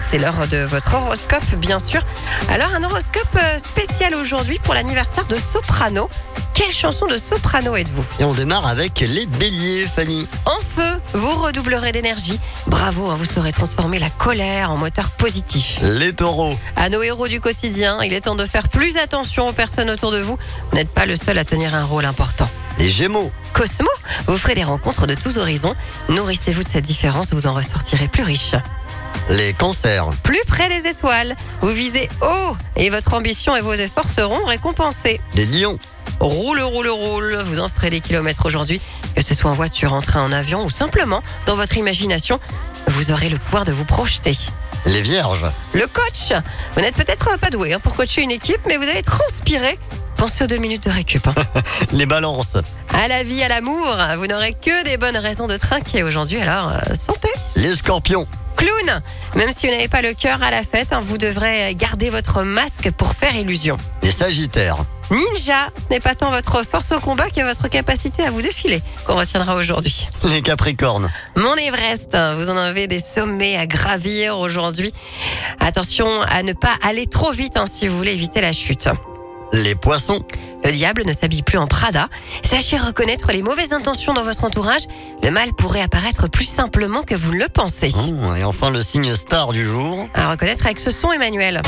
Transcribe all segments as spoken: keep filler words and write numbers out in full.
C'est l'heure de votre horoscope, bien sûr. Alors, un horoscope spécial aujourd'hui pour l'anniversaire de Soprano. Quelle chanson de Soprano êtes-vous ? Et on démarre avec les béliers, Fanny. En feu, vous redoublerez d'énergie. Bravo, hein, vous saurez transformer la colère en moteur positif. Les taureaux. À nos héros du quotidien, il est temps de faire plus attention aux personnes autour de vous. Vous n'êtes pas le seul à tenir un rôle important. Les gémeaux. Cosmo, vous ferez des rencontres de tous horizons. Nourrissez-vous de cette différence, vous en ressortirez plus riche. Les cancers. Plus près des étoiles, vous visez haut et votre ambition et vos efforts seront récompensés. Les lions. Roule, roule, roule, vous en ferez des kilomètres aujourd'hui, que ce soit en voiture, en train, en avion ou simplement dans votre imagination, vous aurez le pouvoir de vous projeter. Les vierges. Le coach, vous n'êtes peut-être pas doué hein, pour coacher une équipe, mais vous allez transpirer. Pensez aux deux minutes de récup. Hein. Les balances. À la vie, à l'amour, vous n'aurez que des bonnes raisons de trinquer aujourd'hui, alors euh, santé. Les scorpions. Clown, même si vous n'avez pas le cœur à la fête, hein, vous devrez garder votre masque pour faire illusion. Les sagittaires. Ninja, ce n'est pas tant votre force au combat que votre capacité à vous défiler qu'on retiendra aujourd'hui. Les capricornes. Mon Everest, vous en avez des sommets à gravir aujourd'hui. Attention à ne pas aller trop vite hein, si vous voulez éviter la chute. Les poissons. Le diable ne s'habille plus en Prada. Sachez reconnaître les mauvaises intentions dans votre entourage. Le mal pourrait apparaître plus simplement que vous ne le pensez. Mmh, et enfin le signe star du jour. À reconnaître avec ce son, Emmanuel.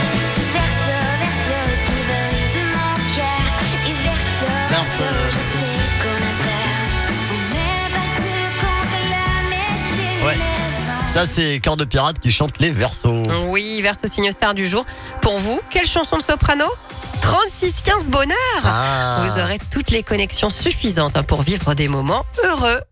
Ouais. Ça, c'est Cœur de Pirate qui chante les Verseaux. Oui, Verseau signe star du jour. Pour vous, quelle chanson de Soprano ? trente-six quinze bonheur. Ah. Vous aurez toutes les connexions suffisantes pour vivre des moments heureux.